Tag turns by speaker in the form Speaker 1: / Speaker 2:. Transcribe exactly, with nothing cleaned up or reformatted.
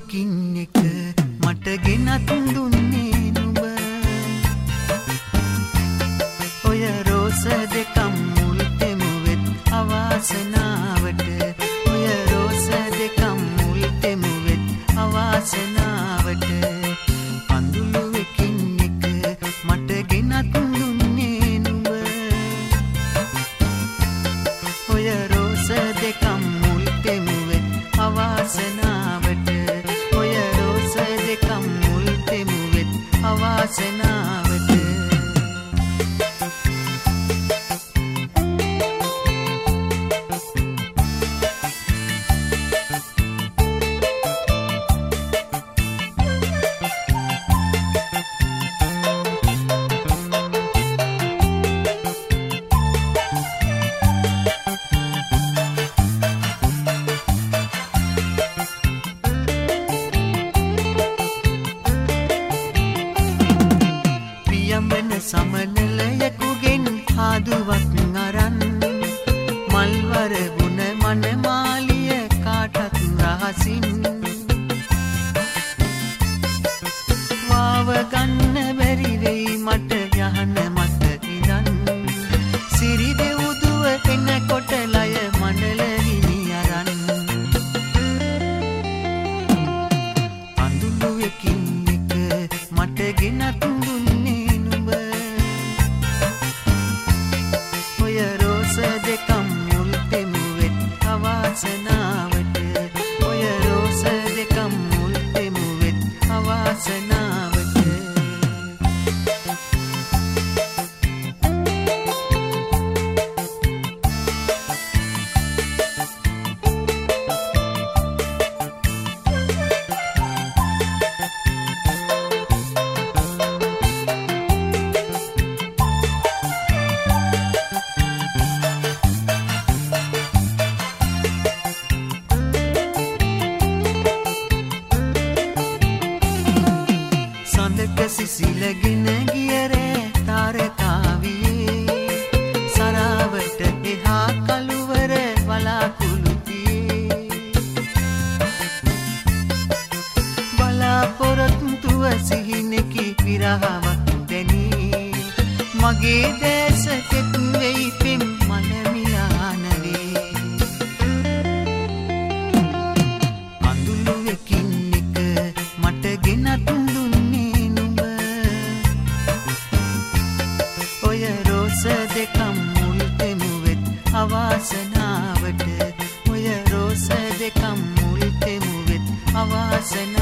Speaker 1: එකින් එක මට ගෙනත් දුන්නේ නුඹ ඔය රෝස දෙකම් මුල් තෙමුවෙත් අවාසනාවට ඔය රෝස දෙකම් මුල් තෙමුවෙත් අවාසනාවට පඳුළු එකින් එක මට ගෙනත් දුන්නේ නුඹ ඔය රෝස දෙකම් මුල් තෙමුවෙත් අවාසනාවට ඔය රෝස දෙකම් මුල් තෙමුවෙත් අවාසනාවට යම්බන සමනලයකුගෙන් හාදුවක් අරන් මල්වර ගුණ මනමාලිය කාටත් රහසින් වාව ගන්න බැරි වෙයි මට යහන මත ඉඳන් සිරි දෙවුදුව එනකොට ලය මණ්ඩල හිමි අරන් අඳුළු එකින් එක මට ගෙනත් දුන්නේ ඔය රෝස දෙකම් මුල් තෙමුවෙත් අවාසනාවට ඔය රෝස දෙකම් මුල් තෙමුවෙත් අවාසනාවට සඳක සිසිලගෙන ගියරේ තාරකාවියේ සරාවට එහා කළුවර වලාකුළුතියේ බලාපොරොත්තුව සිහිනෙකි විරහවක් දැනී මගේ දැස කෙතු වෙයි පෙම් මනමිලානවේ අඳුළු එකින් එක මට ගෙනත් දෙකම් මුල් තෙමුවෙත් අවාසනාවට ඔය රෝස දෙකම් මුල් තෙමුවෙත් අවාසනාවට